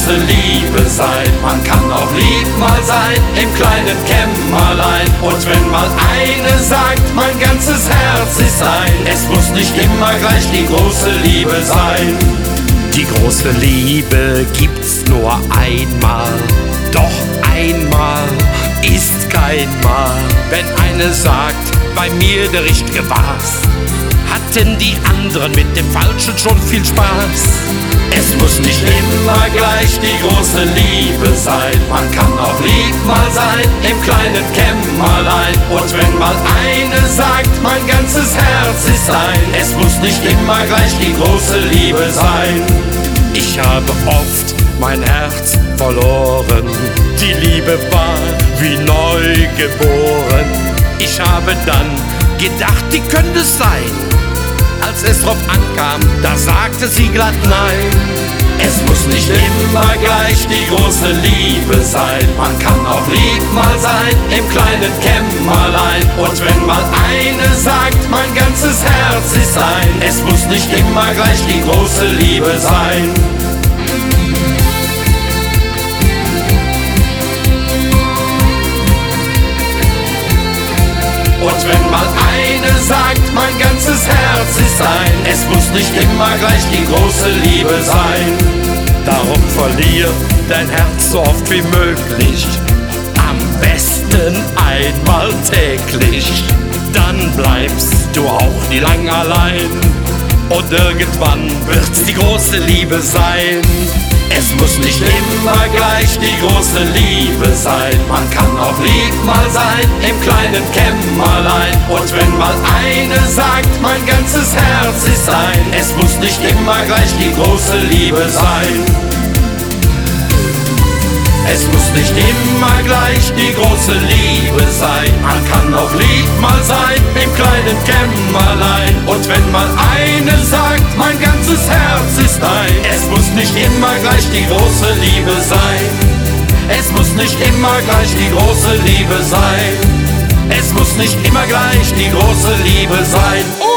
große Liebe sein. Man kann auch lieb mal sein, im kleinen Kämmerlein. Und wenn mal eine sagt, mein ganzes Herz ist ein, es muss nicht immer gleich die große Liebe sein. Die große Liebe gibt's nur einmal, doch einmal ist kein Mal. Wenn eine sagt, bei mir der Richtige war's, hatten die anderen mit dem Falschen schon viel Spaß. Es muss nicht immer gleich die große Liebe sein. Man kann auch lieb mal sein, im kleinen Kämmerlein. Und wenn mal eine sagt, mein ganzes Herz ist ein, es muss nicht immer gleich die große Liebe sein. Ich habe oft mein Herz verloren, die Liebe war wie neu geboren. Ich habe dann gedacht, die könnte es sein. Als es drauf ankam, da sagte sie glatt nein. Es muss nicht immer gleich die große Liebe sein. Man kann auch lieb mal sein, im kleinen Kämmerlein. Und wenn mal eine sagt, mein ganzes Herz ist ein, es muss nicht immer gleich die große Liebe sein. Und wenn mal eine sagt, mein ganzes Herz ist ein, es muss nicht immer gleich die große Liebe sein. Darum verlier dein Herz so oft wie möglich, am besten einmal täglich. Dann bleibst du auch nie lang allein und irgendwann wird's die große Liebe sein. Es muss nicht immer gleich die große Liebe sein. Man kann auch lieb mal sein, im kleinen Kämmerlein. Und wenn mal eine sagt, mein ganzes Herz ist ein, es muss nicht immer gleich die große Liebe sein. Es muss nicht immer gleich die große Liebe sein. Man kann auch lieb mal sein, im kleinen Kämmerlein. Und wenn mal eine sagt, mein ganzes Herz ist ein, es muss nicht immer gleich die große Liebe sein. Es muss nicht immer gleich die große Liebe sein. Es muss nicht immer gleich die große Liebe sein.